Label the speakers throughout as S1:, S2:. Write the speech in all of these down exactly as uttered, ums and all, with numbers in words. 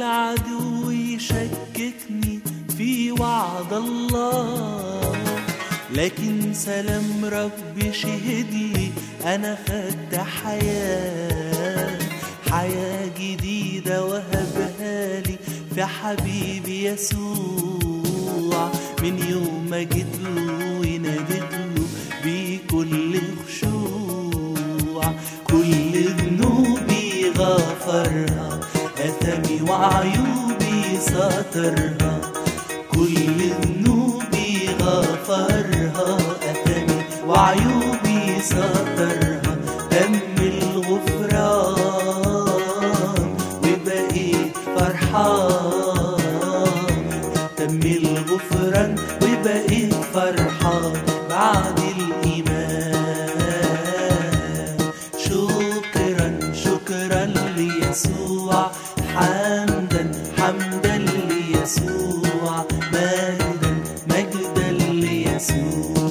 S1: العدو يشككني في وعد الله، لكن سلام ربي شهد لي أنا خدت حياة حياة جديدة وهبها لي في حبيبي يسوع. من يوم ما جيت له وناديت له بكل خشوع، كل ذنوبي غفرها، أثمي وعيوبي سترها. كل ذنوبي غفرها، أثمي وعيوبي سترها. تم الغفران وبقيت فرحان، تم الغفران وبقيت فرحان بعد الإيمان. شكرا شكرا ليسوع، حمدا حمدا ليسوع، مجدا مجدا ليسوع.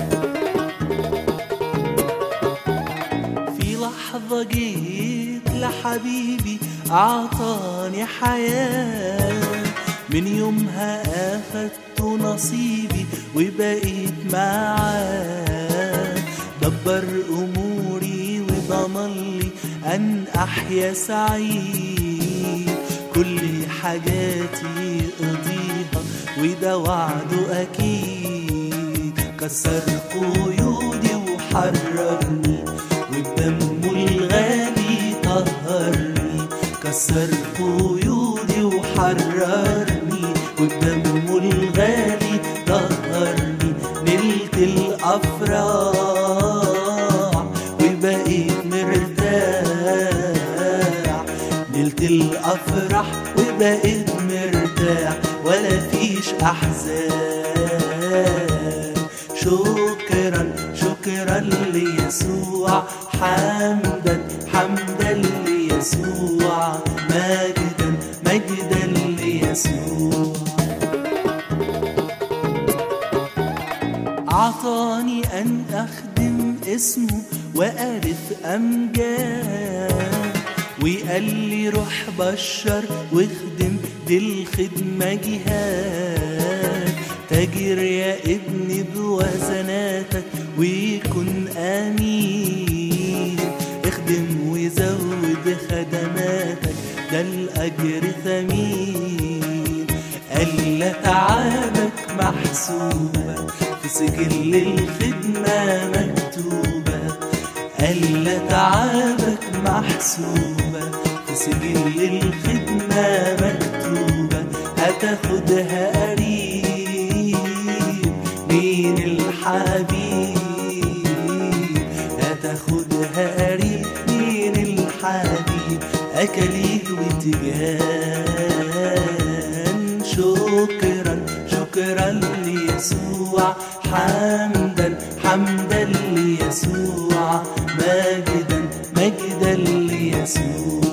S1: في لحظة جيت لحبيبي أعطاني حياة، من يومها أخدت نصيبي وبقيت معاه. دبر أموري وضمن لي أن أحيا سعيد، كل حاجاتي أضيها وده وعده أكيد. كسر قيودي وحررني وبدمه الغالي طهرني. كسر قيودي وحررني وبدمه الغالي طهرني. نلت الأفراح وبقيت مرتاح، نلت الأفراح وبقيت مرتاح ولا فيش أحزان. شكرا شكرا ليسوع، حمدا حمدا ليسوع، مجدا مجدا ليسوع. أعطاني أن أخدم اسمه وأرث أمجاد، وقال لي روح بشر واخدم دي الخدمة جهاد. تاجر يا ابني بوزناتك ويكن أمين، اخدم وزود خدماتك ده الأجر ثمين. ألا تعبك محسوبة في سجل الخدمة مكتوبة، ألا تعبك محسوبة في سجل الخدمة مكتوبة. هتاخدها قريب من الحبيب، هتاخدها قريب من الحبيب، أكاليل وتجان. شكرا شكرا ليسوع، حمدا حمدا ليسوع، مجدا مجدا ليسوع.